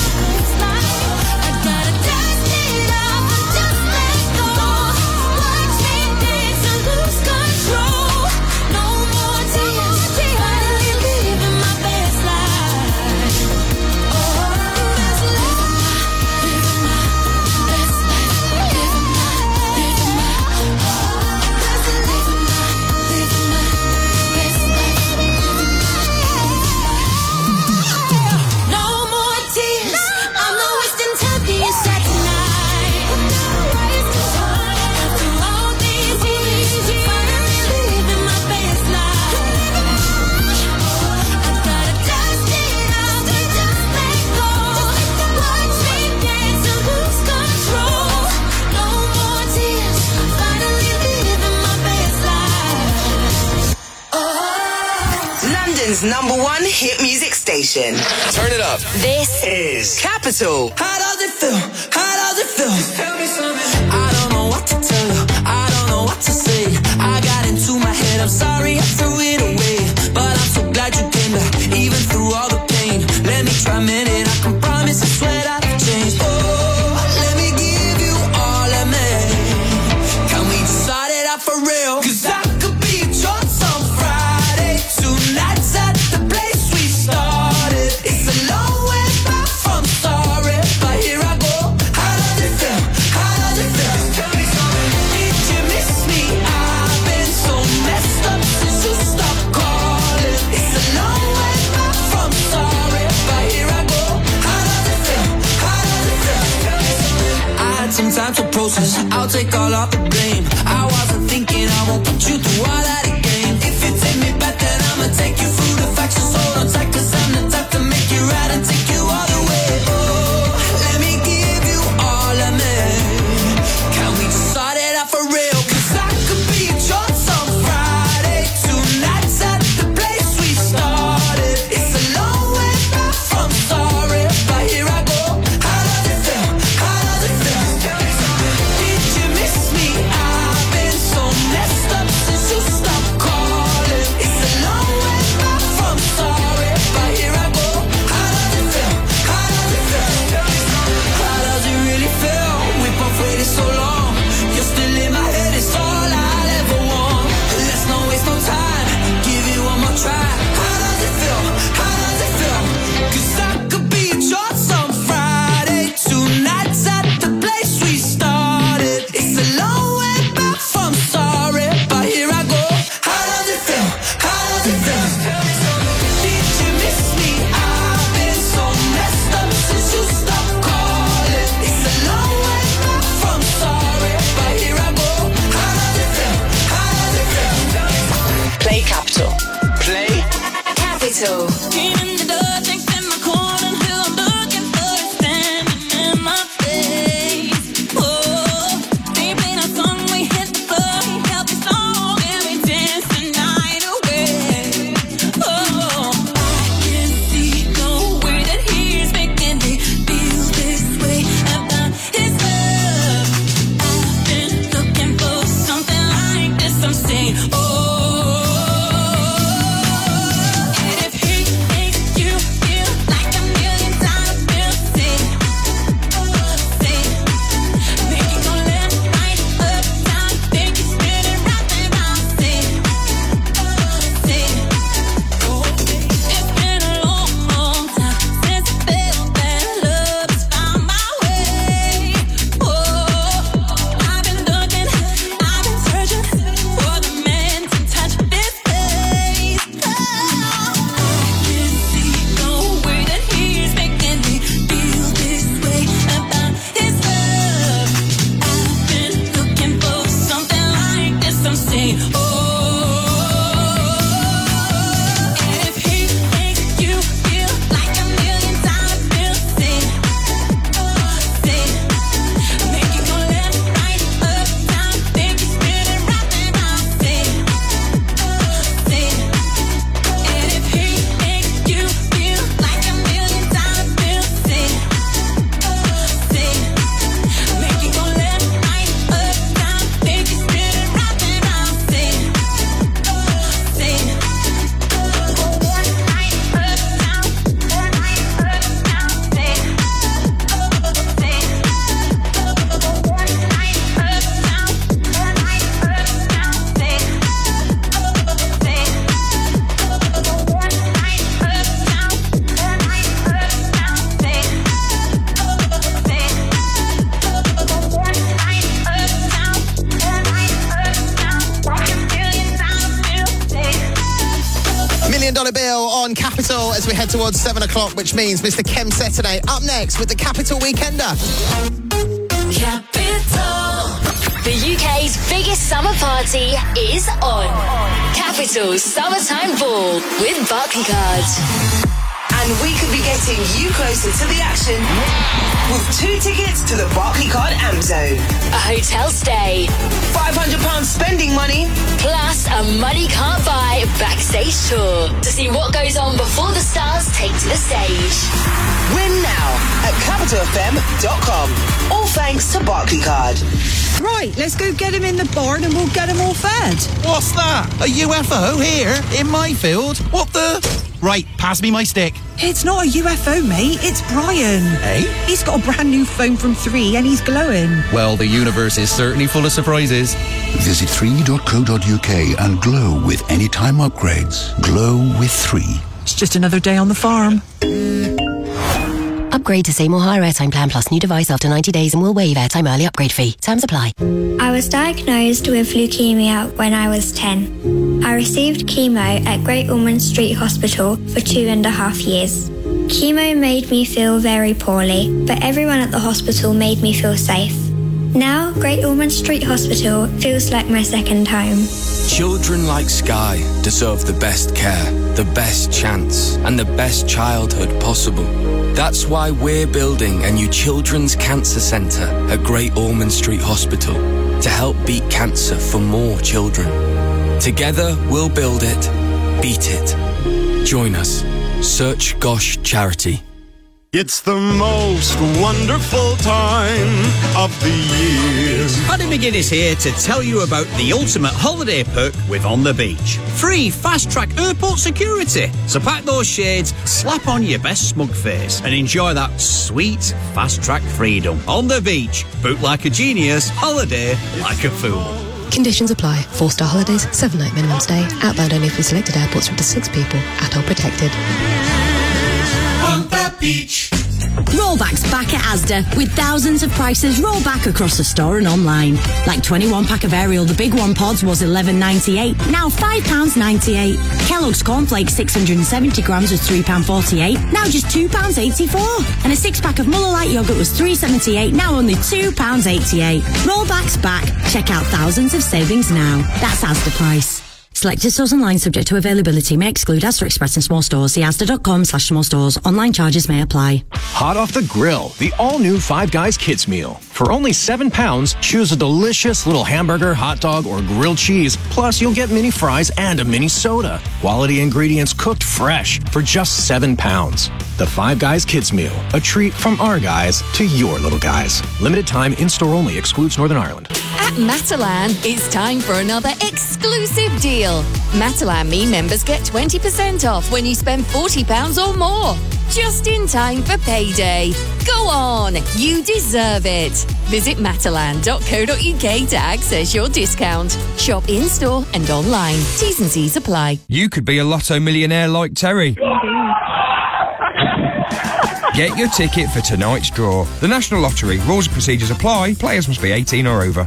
I gotta dust it off and just let go. Watch me dance and lose control. No more tears, finally living my best life. Oh, best life, living my best life, living my, living my, oh, best life, living my, living my best life, living my. No more tears, I'm not wasting time, can you sad tonight? After all these years, finally living my best life. I gotta dust it off and just let go. Watch me dance and lose control. No more tears, finally living my best life. Oh. London's number one hit music station. Turn it up. This is Capital. How does it feel? How does it feel? Tell me something. I don't know what to tell you. I don't know what to say. I got into my head. I'm sorry I threw it away. But I'm so glad you came back. Even through all the pain. Let me try a minute. I can promise, I swear that I've changed. Oh, let me give you all of me. Can we just start it out for real? Cause I could be yours on Friday. Tonight's at the place we started. It's a long way back from sorry, but here I go. How does it feel? How does it feel? Tell me something. Did you miss me? I've been so messed up since you stopped calling. It's a long way back from sorry, but here I go. How does it feel? How does it feel? Tell me something. I had some time to process. I'll take all of the blame. I wasn't thinking I won't put you through all that again. If you take me back, then I'ma take you through the facts. Just hold on tight, cause I'm the type to make you right and take you all the way. Oh, let me give you all of me. Can we just start it out for real? Cause I could be yours on Friday. Tonight's at the place we started. It's a long way back from sorry, but here I go. How does it feel? How does it feel? Tell me something. Did you miss me? I've been so messed up since you stopped calling. It's a long way back from sorry. on Capital as we head towards seven o'clock, which means Mister Kem Saturday up next with the Capital Weekender. Capital. The U K's biggest summer party is on. Capital Summertime Ball with Barclaycard. And we could be getting you closer to the action with two tickets to the Barclaycard Amp Zone. A hotel stay. five hundred pounds spending money. Plus a money can't buy backstage tour to see what goes on before the stars take to the stage. Win now at capital f m dot com. All thanks to Barclaycard. Right, let's go get him in the barn and we'll get him all fed. What's that? A U F O here in my field? What the... Right, pass me my stick. It's not a U F O, mate. It's Brian. Hey? He's got a brand new phone from three and he's glowing. Well, the universe is certainly full of surprises. Visit three dot co dot u k and glow with anytime upgrades. Glow with three. It's just another day on the farm. Upgrade to Seymour Higher Airtime Plan Plus new device after ninety days and will waive airtime early upgrade fee. Terms apply. I was diagnosed with leukemia when I was ten. I received chemo at Great Ormond Street Hospital for two and a half years. Chemo made me feel very poorly, but everyone at the hospital made me feel safe. Now, Great Ormond Street Hospital feels like my second home. Children like Sky deserve the best care, the best chance, and the best childhood possible. That's why we're building a new children's cancer centre at Great Ormond Street Hospital to help beat cancer for more children. Together, we'll build it, beat it. Join us. Search Gosh Charity. It's the most wonderful time of the year. Paddy McGuinness here to tell you about the ultimate holiday perk with On the Beach. Free fast-track airport security. So pack those shades, slap on your best smug face and enjoy that sweet fast-track freedom. On the Beach. Book like a genius, holiday like a fool. Conditions apply. Four-star holidays, seven-night minimum stay. Outbound only from selected airports from up to six people. Adult protected. On the beach. Rollback's back at Asda with thousands of prices roll back across the store and online. Like twenty-one pack of Ariel, the big one pods was eleven ninety-eight, now five pounds ninety-eight. Kellogg's cornflakes six hundred seventy grams was three pounds forty-eight, now just two pounds eighty-four. And a six pack of Muller Light yogurt was three pounds seventy-eight, now only two pounds eighty-eight. Rollback's back. Check out thousands of savings now. That's Asda price. Selected stores online subject to availability may exclude Asda Express and small stores. See asda.com slash small stores. Online charges may apply. Hot off the grill, the all-new Five Guys Kids Meal. For only seven pounds, choose a delicious little hamburger, hot dog, or grilled cheese. Plus, you'll get mini fries and a mini soda. Quality ingredients cooked fresh for just seven pounds. The Five Guys Kids Meal. A treat from our guys to your little guys. Limited time, in-store only. Excludes Northern Ireland. At Matalan, it's time for another exclusive deal. Matalan Me members get twenty percent off when you spend forty pounds or more. Just in time for payday. Go on, you deserve it. Visit matalan dot co dot u k to access your discount. Shop in-store and online. T's and C's apply. You could be a lotto millionaire like Terry. Get your ticket for tonight's draw. The National Lottery. Rules and procedures apply. Players must be eighteen or over.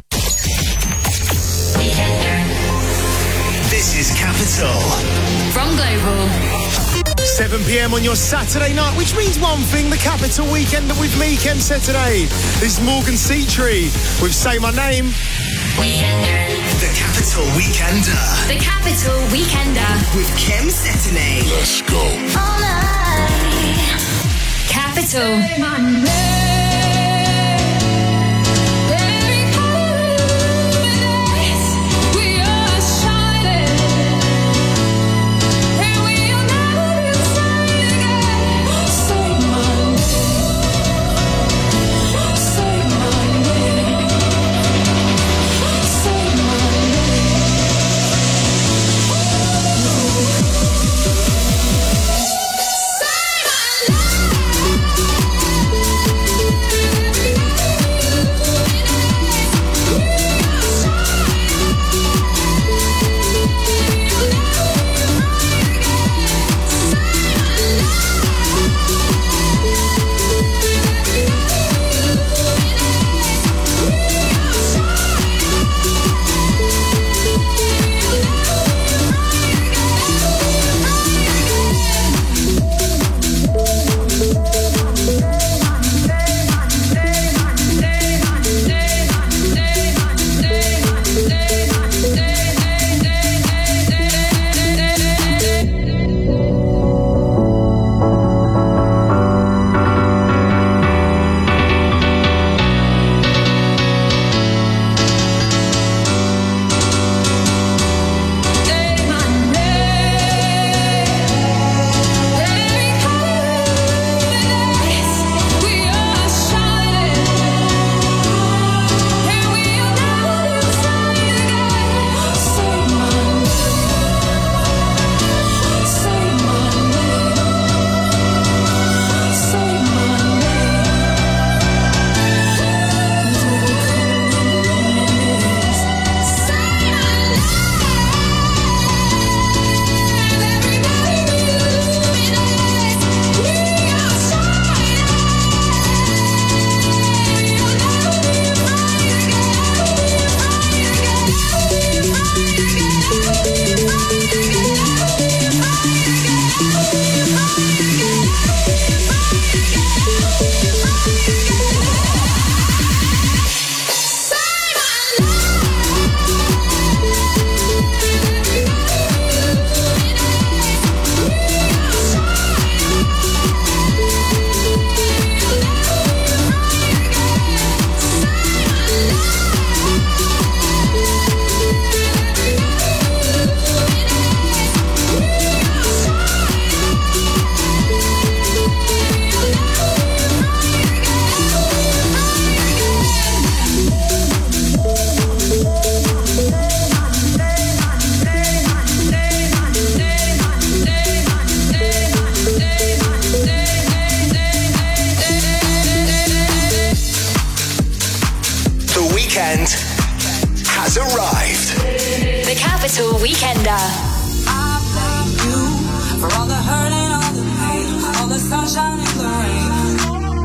This is Capital. From Global. seven p.m. on your Saturday night, which means one thing, the Capital Weekender with me, Kem Saturday. This is Morgan Seatree with Say My Name. The Capital Weekender. The Capital Weekender. With Kem Saturday. Let's go. All night. Capital. Say my name. event has arrived. The Capital Weekender. I thank you for all the hurt and all the pain, all the sunshine and the rain.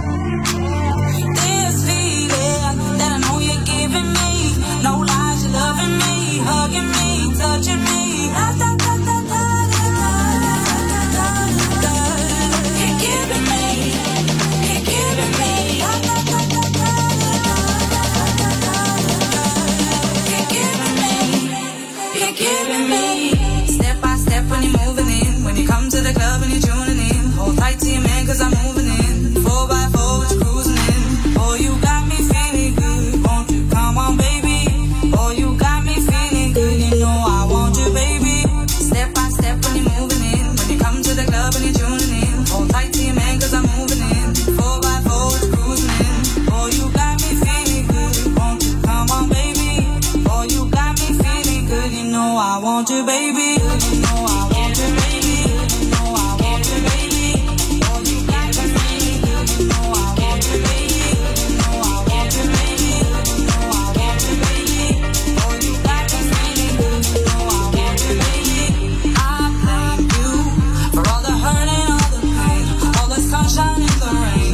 This feeling that I know you're giving me, no lies, you're loving me, hugging me, touching me. Da, da, da, da, da, da, da, da, da. You're giving me, you're giving me. Da, da, da, da, da, da, da, da, da. You're giving me, you're giving me. Step by step when you're moving in, when you come to the club and you're tuning in. Hold tight to your man 'cause I'm moving in. Four by four, what you cruising in. Oh, you got me feeling good. Won't you come on, baby? Oh, you got me feeling good. You know I want you, baby. Step by step when you're moving in, when you come to the club and you're tuning in. Hold tight to your man 'cause I'm moving in. Four by four, what you cruising in. Oh, you got me feeling good. Won't you come on, baby? Oh, you got me feeling good. You know I want you, baby. You know I want you, baby. You know I want you, baby. Oh, you got me feeling good. You know I want you, baby. You know I want you, baby. You know I want you, baby. Oh, you got me feeling good. You know I want you, baby. I thank you for all the hurt and all the pain, all the sunshine and the rain.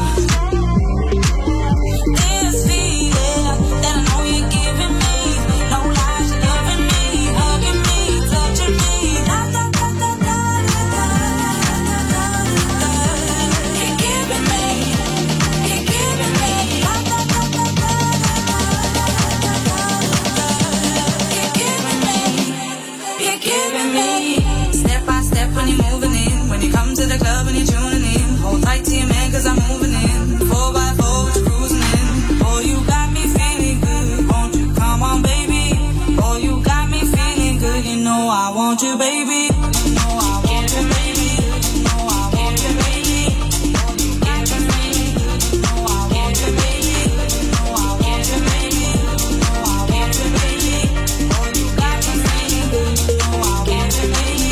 This feeling that I know you're giving me, no lies, you're loving me, hugging me, touching me. Da, da, da, da, da, da, da, da, da. You're giving me, you're giving me. Da, da, da, da, da, da, da, da, da. You're giving me, you're giving me. Step by step when you're moving in, when you come to the club and you're tuning in. Hold tight to your man 'cause I'm moving in. Four by four, what you cruising in. Oh, you got me feeling good. Won't you come on, baby? Oh, you got me feeling good. You know I want you, baby. You know I want you, baby. You know I want you, baby. Oh, you got me feeling good. You know I want you, baby. You know I want you, baby. You know I want you, baby. Oh, you got me feeling good. You know I want you, baby.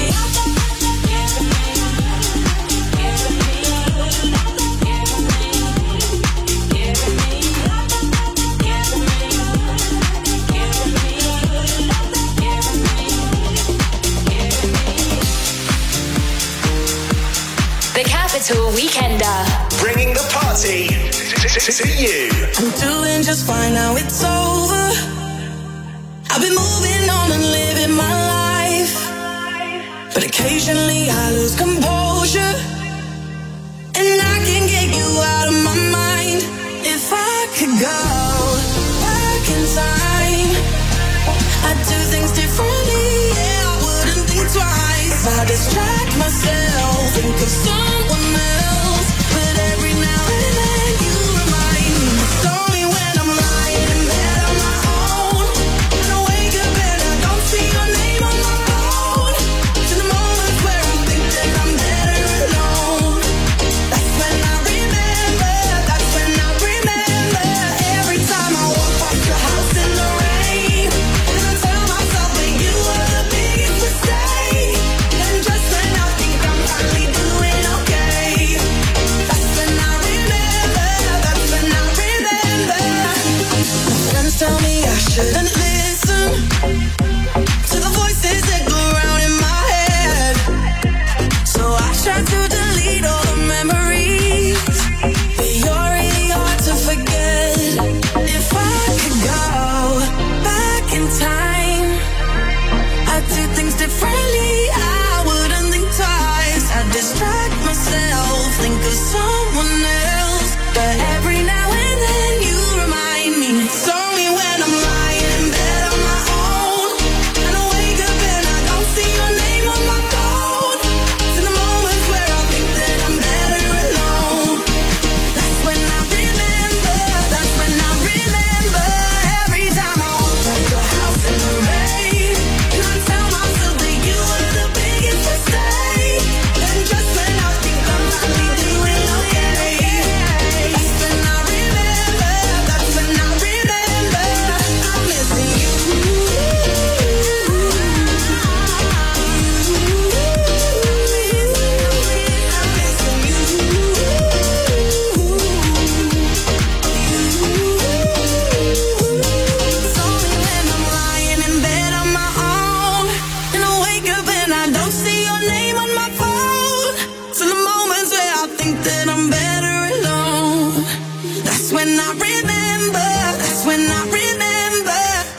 The Capital Weekender. Bringing the party to, to, to you. I'm doing just fine now, it's over. I've been moving on and living my life, but occasionally I lose composure, and I can't get you out of my mind. If I could go back in time, I'd do things differently, yeah, I wouldn't think twice. I distract myself, think of someone else, but every now and then you remind me. It's only when I'm lying in bed on my own, and I wake up and I don't see your name on my phone. To the moments where I think that I'm better alone. That's when I remember, that's when I remember. Every time I walk past your house in the rain, and I tell myself that you were the biggest mistake. And just when I think I'm finally doing okay, that's when I remember, that's when I remember. My friends tell me I shouldn't listen to the voices that go round in my head, so I try to delete all the memories, but you're really hard to forget. If I could go back in time, I'd do things differently, I wouldn't think twice. I'd distract myself, think of someone else, but every now and then you remind me. It's only when I'm lying in bed on my own,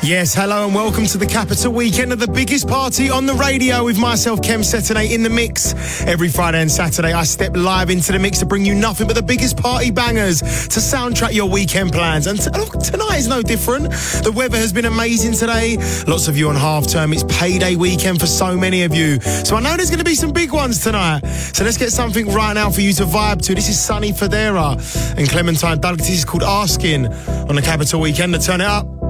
Yes, hello and welcome to the Capital Weekend of the biggest party on the radio with myself, Kem Cetinay, in the mix. Every Friday and Saturday, I step live into the mix to bring you nothing but the biggest party bangers to soundtrack your weekend plans. And t- look, tonight is no different. The weather has been amazing today. Lots of you on half term. It's payday weekend for so many of you. So I know there's going to be some big ones tonight. So let's get something right now for you to vibe to. This is Sonny Fodera and Clementine Douglas. This is called Asking on the Capital Weekend. To turn it up.